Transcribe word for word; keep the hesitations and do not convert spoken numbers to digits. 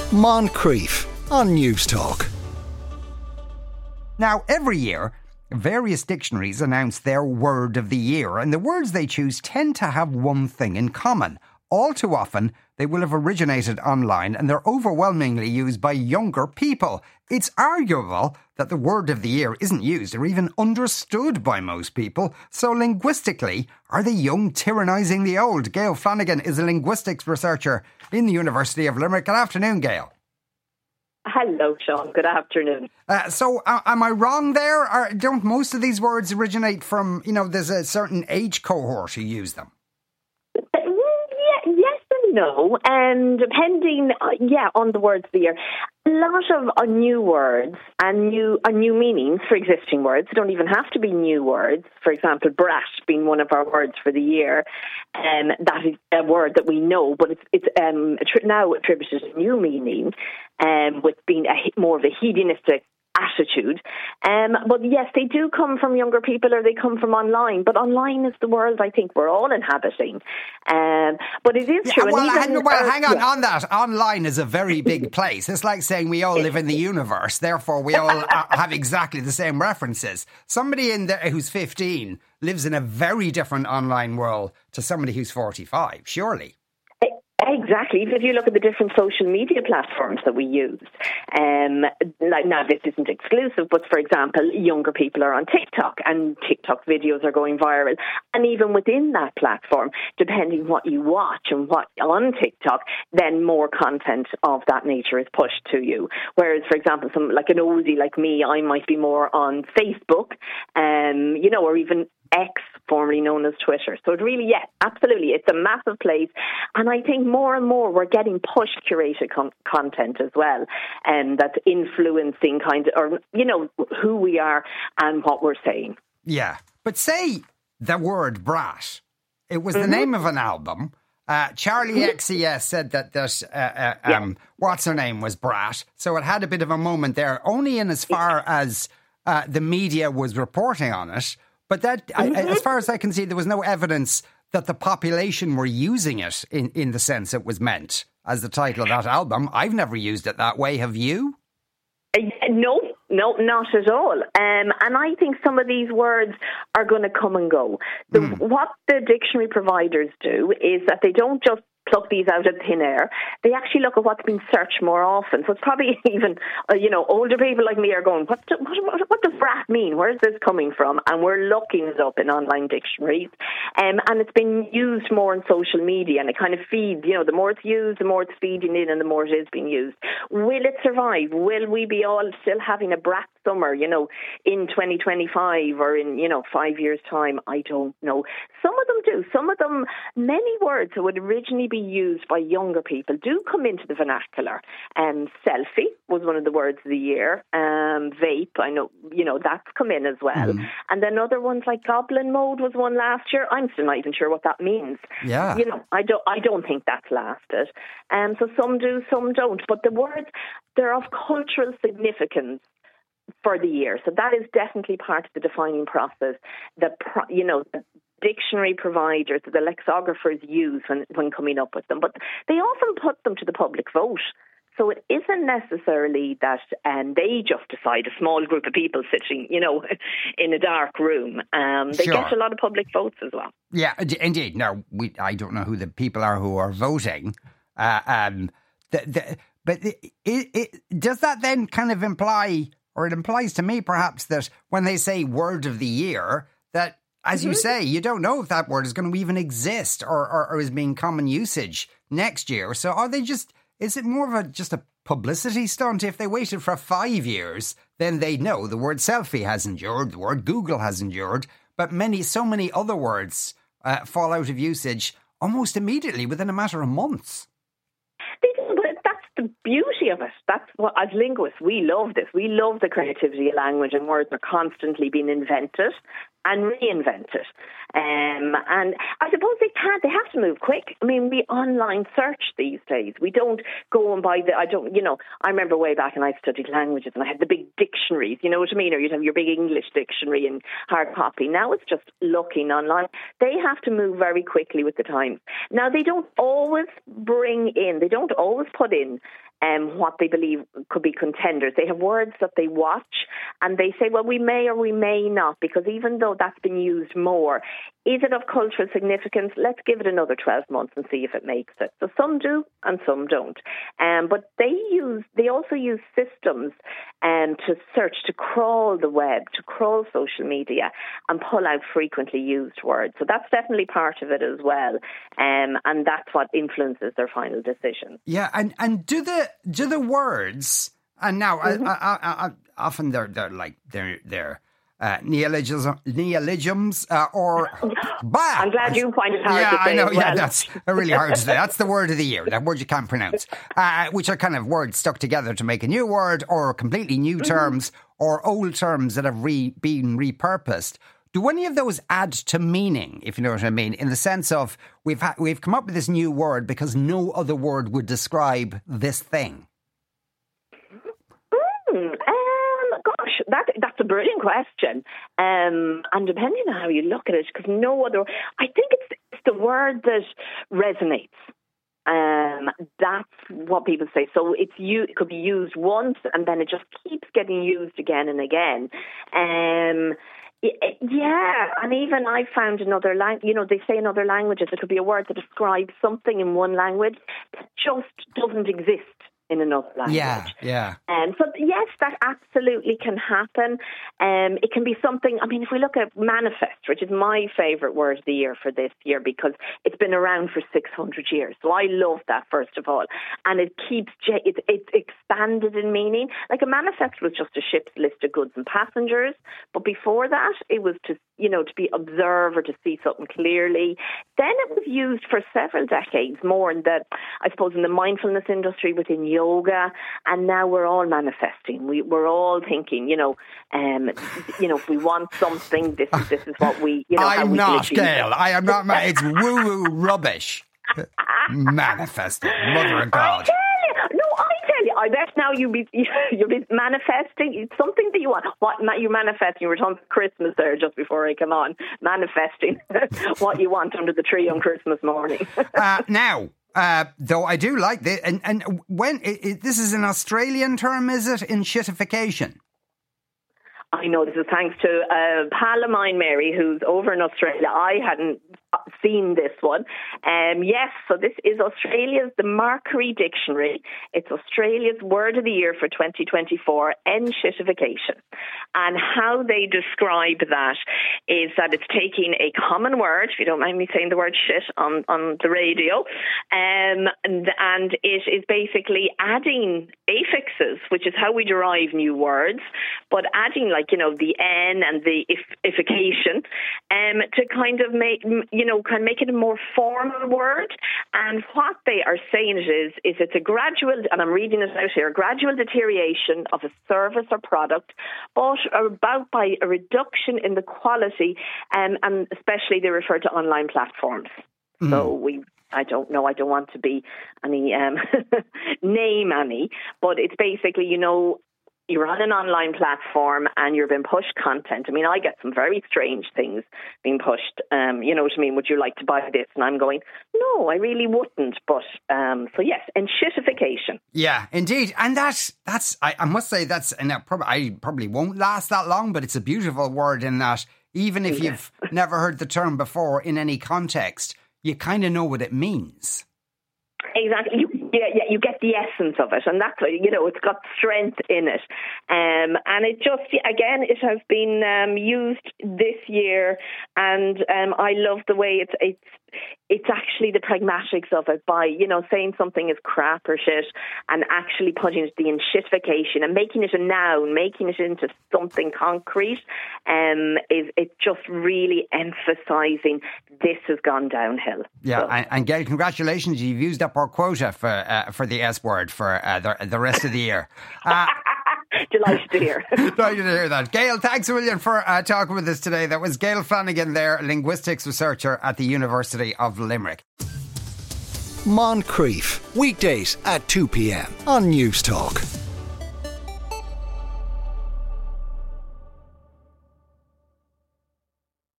Moncrief on News Talk. Now, every year, various dictionaries announce their word of the year, and the words they choose tend to have one thing in common. All too often, they will have originated online and they're overwhelmingly used by younger people. It's arguable that the word of the year isn't used or even understood by most people. So linguistically, are the young tyrannising the old? Gail Flanagan is a linguistics researcher in the University of Limerick. Good afternoon, Gail. Hello, Sean. Good afternoon. Uh, so, uh, am I wrong there? Or don't most of these words originate from, you know, there's a certain age cohort who use them? No, and depending, uh, yeah, on the words of the year, a lot of uh, new words and new uh, new meanings for existing words don't even have to be new words. For example, brat being one of our words for the year, um, that is a word that we know, but it's it's um, now attributed a new meaning, um, with being a, more of a hedonistic attitude. Um, but yes, they do come from younger people or they come from online. But online is the world I think we're all inhabiting. Um, but it is yeah, true. Well, and even, hang, well uh, hang on. yeah. On that, online is a very big place. It's like saying we all live in the universe. Therefore, we all uh, have exactly the same references. Somebody in there who's fifteen lives in a very different online world to somebody who's forty-five, surely. Exactly. If you look at the different social media platforms that we use, um, like now this isn't exclusive, but for example, younger people are on TikTok and TikTok videos are going viral. And even within that platform, depending what you watch and what on TikTok, then more content of that nature is pushed to you. Whereas, for example, some like an oldie like me, I might be more on Facebook, um, you know, or even X, formerly known as Twitter. So it really, yeah, absolutely, it's a massive place. And I think more and more we're getting pushed curated con- content as well, and that's influencing kind of, or, you know, who we are and what we're saying. Yeah, but say the word brat. It was mm-hmm. the name of an album. Uh, Charlie X C S said that that uh, uh, um, yeah. what's her name was Brat. So it had a bit of a moment there, only in as far as uh, the media was reporting on it. But that, mm-hmm. I, as far as I can see, there was no evidence that the population were using it in, in the sense it was meant as the title of that album. I've never used it that way. Have you? Uh, no, no, not at all. Um, and I think some of these words are going to come and go. The, mm. What the dictionary providers do is that they don't just pluck these out of thin air. They actually look at what's been searched more often. So it's probably even, uh, you know, older people like me are going, what, do, what, what, what does brat mean? Where is this coming from? And we're looking it up in online dictionaries. Um, and it's been used more on social media, and it kind of feeds, you know, the more it's used, the more it's feeding in and the more it is being used. Will it survive? Will we be all still having a brat summer, you know, in twenty twenty-five or in, you know, five years' time? I don't know. Some of them do. Some of them, many words that would originally be used by younger people do come into the vernacular. Um, selfie was one of the words of the year. Um, vape, I know, you know, that's come in as well. Mm. And then other ones like goblin mode was one last year. I'm still not even sure what that means. Yeah. You know, I don't, I don't think that's lasted. Um, so some do, some don't. But the words, they're of cultural significance for the year. So that is definitely part of the defining process. The, you know, the dictionary providers, the lexicographers use when, when coming up with them. But they often put them to the public vote. So it isn't necessarily that um, they just decide, a small group of people sitting, you know, in a dark room. Um, they sure. get a lot of public votes as well. Yeah, indeed. Now, we, I don't know who the people are who are voting. Uh, um, the, the, but it, it, it, does that then kind of imply, or it implies to me perhaps, that when they say word of the year, that as you say, you don't know if that word is going to even exist or, or, or is being common usage next year. So are they just, is it more of a just a publicity stunt? If they waited for five years, then they know the word selfie has endured, the word Google has endured, but many, so many other words uh, fall out of usage almost immediately within a matter of months. They do, but that's the beauty of it. That's what, as linguists, we love this. We love the creativity of language, and words are constantly being invented and reinvented. Um, and I suppose they can't, they have to move quick. I mean, we online search these days. We don't go and buy the, I don't, you know, I remember way back when I studied languages and I had the big dictionaries, you know what I mean? Or you'd have your big English dictionary in hard copy. Now it's just looking online. They have to move very quickly with the times. Now, they don't always bring in, they don't always put in um, what they believe could be contenders. They have words that they watch and they say, well, we may or we may not, because even though that's been used more, is it of cultural significance? Let's give it another twelve months and see if it makes it. So some do and some don't. Um, but they use, they also use systems um, to search, to crawl the web, to crawl social media and pull out frequently used words. So that's definitely part of it as well. Um, and that's what influences their final decision. Yeah, and, and do the do the words, and now mm-hmm. I, I, I, I, often they're they're like they're they're uh, neologism, neologisms uh, or bah. I'm glad you find it hard yeah, to say. I know. Well. Yeah, that's really hard to say. That's the word of the year. That word you can't pronounce, uh, which are kind of words stuck together to make a new word, or completely new mm-hmm. terms, or old terms that have re- been repurposed. Do any of those add to meaning, if you know what I mean, in the sense of we've ha- we've come up with this new word because no other word would describe this thing? Mm, um, gosh, that that's a brilliant question. Um, and depending on how you look at it, because no other, I think it's, it's the word that resonates. Um, that's what people say. So it's you. It could be used once, and then it just keeps getting used again and again. Um. Yeah, and even I found another language, you know, they say in other languages it could be a word that describes something in one language that just doesn't exist in another language. Yeah, yeah. Um, so yes, that absolutely can happen. Um, it can be something, I mean, if we look at manifest, which is my favourite word of the year for this year because it's been around for six hundred years. So I love that, first of all. And it keeps, it's it expanded in meaning. Like a manifest was just a ship's list of goods and passengers. But before that, it was to, you know, to be observed or to see something clearly. Then it was used for several decades more in the, I suppose, in the mindfulness industry within yoga, and now we're all manifesting. We, we're all thinking, you know, um, you know, if we want something, this is this is what we, you know. I'm how we not, can Gail. I am not. Ma- it's woo-woo rubbish. Manifesting, mother of God. I tell you, no, I tell you. I bet now you'll be you'll be manifesting. It's something that you want. What you're manifesting? You were talking Christmas there just before I come on. Manifesting what you want under the tree on Christmas morning. uh, now. Uh, though I do like this, and, and when it, it, this is an Australian term, is it? In shitification. I know this is thanks to a pal of mine, Mary, who's over in Australia. I hadn't seen this one. Um, yes, so this is Australia's, the Mercury Dictionary. It's Australia's word of the year for twenty twenty-four, enshitification. And how they describe that is that it's taking a common word, if you don't mind me saying the word shit on, on the radio, um, and, and it is basically adding affixes, which is how we derive new words, but adding like, you know, the N and the if, ification um, to kind of make, you know, kind of make it a more formal word. And what they are saying it is, is it's a gradual, and I'm reading it out here, gradual deterioration of a service or product, but about by a reduction in the quality, um, and especially they refer to online platforms. Mm. So we, I don't know, I don't want to be any, um, name any, but it's basically, you know, you're on an online platform and you're being pushed content. I mean, I get some very strange things being pushed. Um, you know what I mean? Would you like to buy this? And I'm going, no, I really wouldn't. But um, so yes, and shitification. Yeah, indeed. And that's, that's I, I must say that's, and that prob- I probably won't last that long, but it's a beautiful word in that even if yeah. you've never heard the term before in any context, you kind of know what it means. Exactly. You, yeah, yeah, you get the essence of it, and that's, you know, it's got strength in it. Um, and it just, again, it has been um, used this year, and um, I love the way it's it's it's actually the pragmatics of it by, you know, saying something is crap or shit and actually putting it the enshitification and making it a noun, making it into something concrete, um, is it's just really emphasising this has gone downhill. Yeah, so. and, and Gail, congratulations, you've used up our quota for uh, for the S word for uh, the, the rest of the year. Uh, Delighted to hear. Delighted to hear that. Gail, thanks a million for uh, talking with us today. That was Gail Flanagan there, linguistics researcher at the University of Limerick. Moncrief, weekdays at two p.m. on News Talk.